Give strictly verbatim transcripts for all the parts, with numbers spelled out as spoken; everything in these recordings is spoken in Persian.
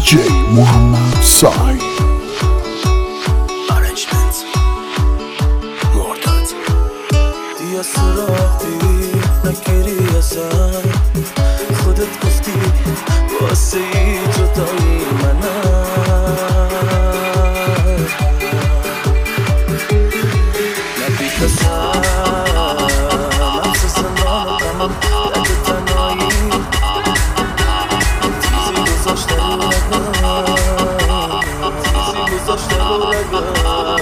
جی محمد سای Arrangement مرداد دیا سراغی نگیری ازم خودت گفتی واسه ای جدایی منم نبی پسر مغز زندان غمم درد تنهایی تیزی گذاشته رو رگم تیزی گذاشته رو رگم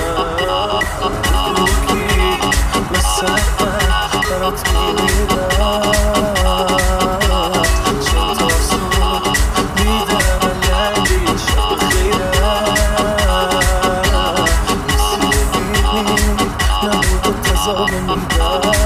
مثل من برات میمیرم چند تا زود میدم لنگه یه شب خیرم مثل ببینی نبود و تزاله میدم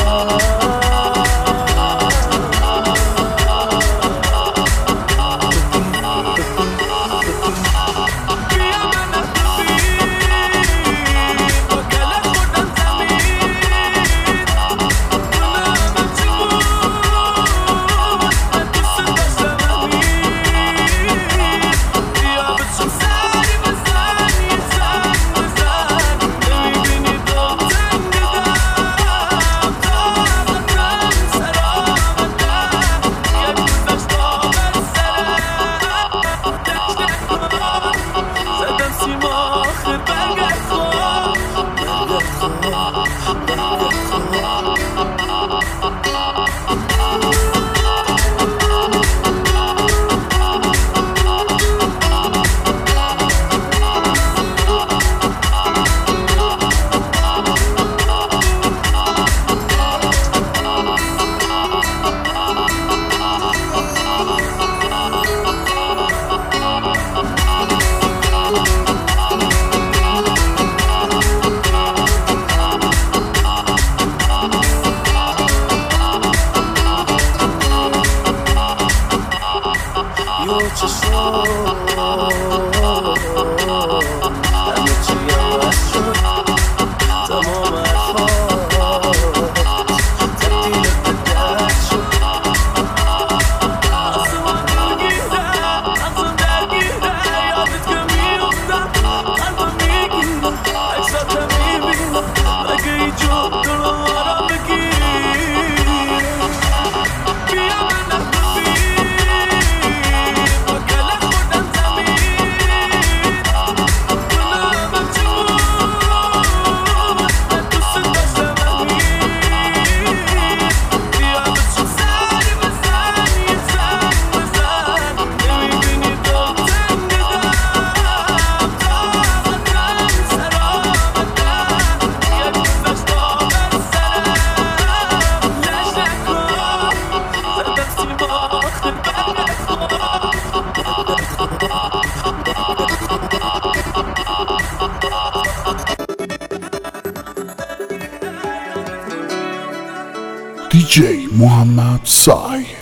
یه چشم همه چی عوض شد تمام حرفات تبدیل به درد شد آسمان درگیره مغزم درگیره یادت که میافتم قلبم میگیره عکساتم میبینم اگه ای جا دارم آرام بگیر بیا من نکفی دی جی محمد سای.